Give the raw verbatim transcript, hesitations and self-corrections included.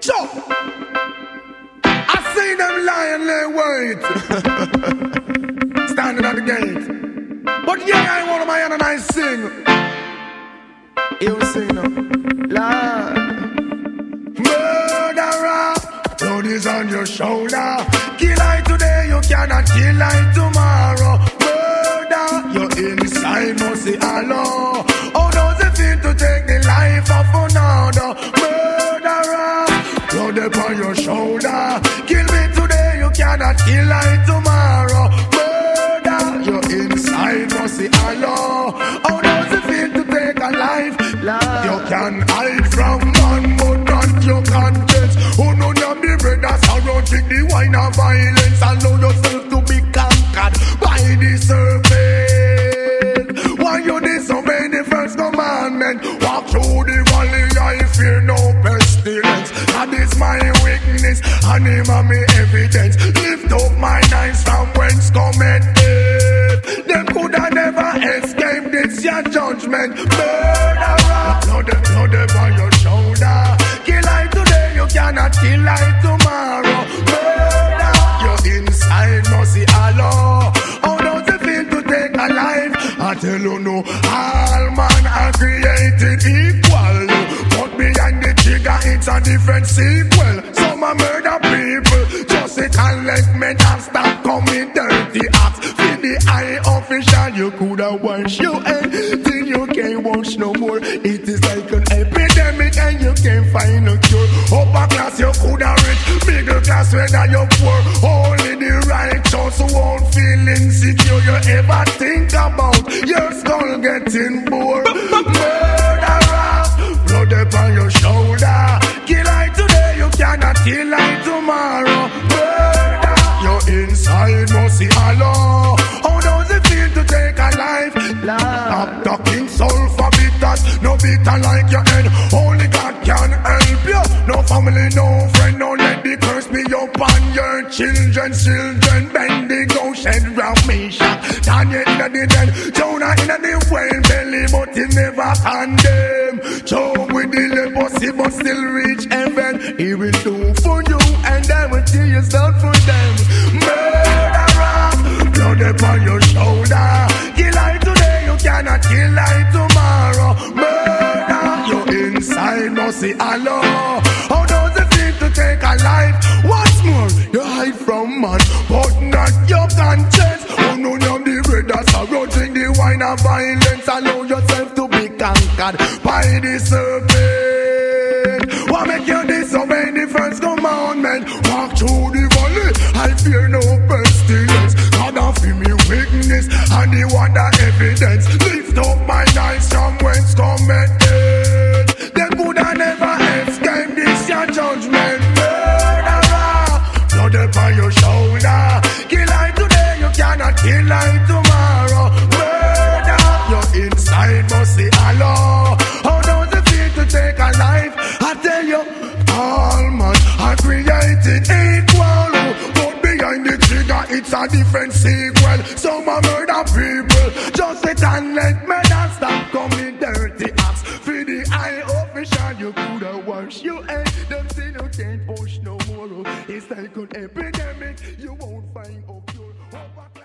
Chop! I see them lying lay wait. Standing at the gate. But yeah, I want my hand and I sing. You sing now. Lord. Murderer, blood is on your shoulder. Kill I today, you cannot kill I tomorrow. Murder, you're inside, must say hello. How does it feel to take the life of another? Murderer, blood upon your shoulder. Kill me today, you cannot kill I tomorrow. Murder, you're inside, must say hello. How does it feel to take a life? Love. You can hide from man, but not your conscience. Who know them the brothers around, drink the wine of violence. Allow yourself to be conquered by the serpent. Why you disobey the first commandment? Walk through the valley, I fear no pestilence. That is my weakness, and him and me evidence. Lift up my eyes from whence cometh death. Them coulda never escaped this your judgment. Murderer, blood, blood upon your shoulder. Kill I today, you cannot kill I tomorrow. Murder, you're inside, must see Allah. How does it feel to take a life? I tell you no, all man are created equal. But behind the trigger, it's a different sequel. Some are murder people, just a collect men and stop coming dirty acts. For the eye official, you coulda wash your head till you can't wash no more. It is like an epidemic and you can't find a cure. Upper class you coulda rich, middle class whether you're poor. Only the righteous won't feel insecure. You ever think about your skull getting bored? Murderer, blood upon your shoulder. Kill I today, you cannot kill I tomorrow. Murder, you're inside, must see Allah. How does it feel to take a life? Stop talking sulfur bitters, no bitter like your head. Only God can help you. No family, no friend, no let the curse be upon your children. Children bend the ghost and round me shot. Daniel in the den, Jonah in the whale belly, but he never condemn. Job with the leprosy, but still reach heaven. He will do for you, and I will tell you start for them. Murderer, blood upon your shoulder. Kill I today, you cannot kill I tomorrow. Murder, you're inside, must see Allah. How does it feel to take a life? What's more, you hide from man, but not your conscience. Oh no, you're the brothers are roaching the wine of violence. Allow yourself to be conquered by the serpent. What make you disobey the first commandment? Walk through the valley, I fear no pestilence. God of me weakness, and the wonder evidence. Lift up my eyes from whence cometh death. Them coulda never escape this your judgment. Murderer, blood upon your shoulder. Kill I today, you cannot kill I tomorrow. Murder, you're inside, must see Allah. How does it feel to take a life? I tell you, all man are created equal. But behind the trigger, it's a different sequel. Some are murder people, just sit and let me not stop coming dirty acts. For the eye official, you coulda wash your head. Them say you can't push no more. It's like an epidemic, you won't find a cure.